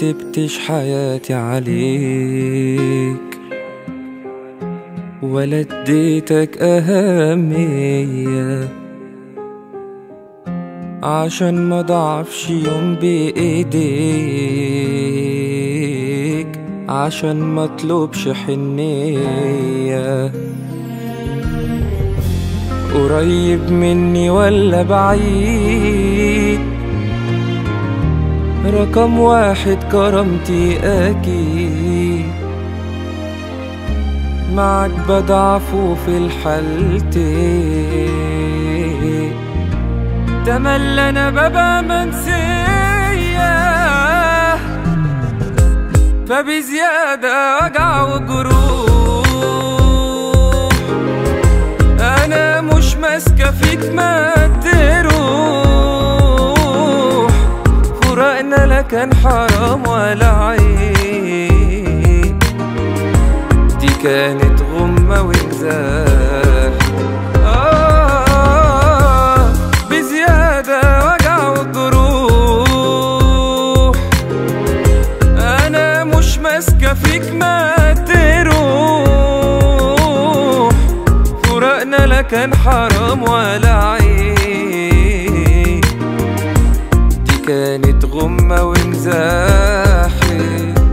رتبتش حياتي عليك ولا اديتك أهمية، عشان ما ضعفش يوم بإيديك، عشان ما اطلبش حنية. قريب مني ولا بعيد، رقم واحد كرامتي أكيد، معك بضعف في الحالتين، تملى أنا ببقى منسية، فبزيادة وجع وجروح، أنا مش ماسكة فيك ما تروح، فراقنا لا كان حرام ولا عيب، دي كانت غمة وانزاح. بزيادة وجع وجروح، أنا مش ماسكة فيك ما تروح، فراقنا لا كان حرام ولا عيب، دي كانت غمة وانزاحي.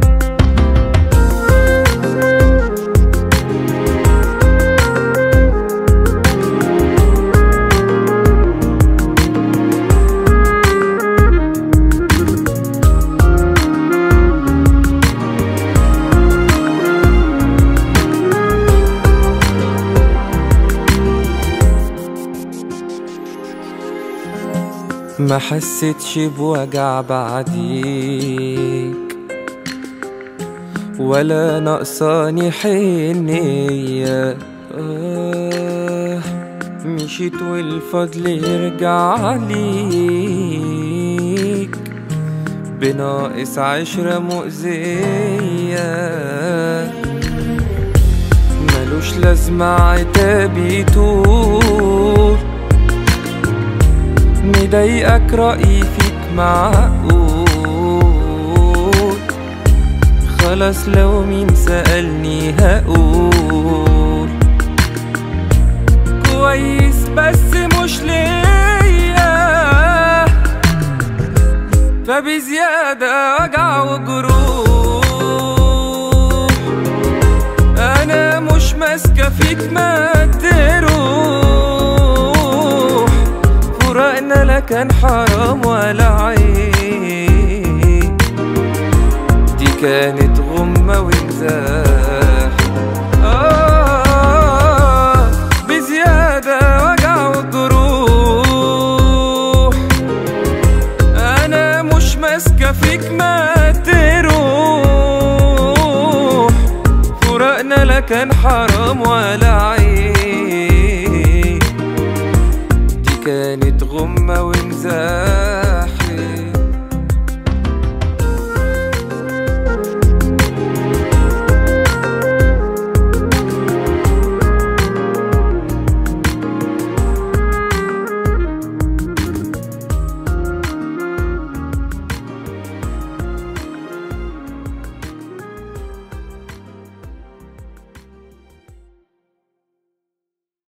ما حسيتش بوجع بعديك ولا نقصاني حنية، مشيت والفضل يرجع ليك، بناقص عشرة مؤذية، ملوش لازمة عتابي طول، مضايقك رأيي فيك معقول، خلاص لو مين سألني هقول كويس بس مش ليا، فبزيادة وجع وجروح، أنا مش ماسكة فيك ما تروح، فراقنا لا كان حرام ولا عيب، دي كانت غمة وانزاح. بزيادة وجع وجروح، أنا مش ماسكة فيك ما تروح، فراقنا لا كان حرام ولا عيب، كانت غمة وانزاح.